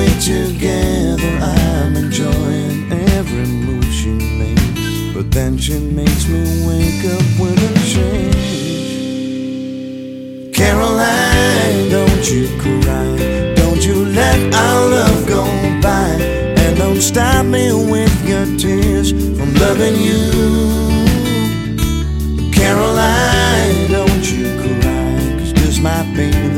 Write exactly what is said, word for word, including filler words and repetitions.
we're together, I'm enjoying every move she makes. But then she makes me wake up with a change. Caroline, don't you cry, don't you let our love go by, and don't stop me with your tears from loving you. Caroline, don't you cry, 'cause this might be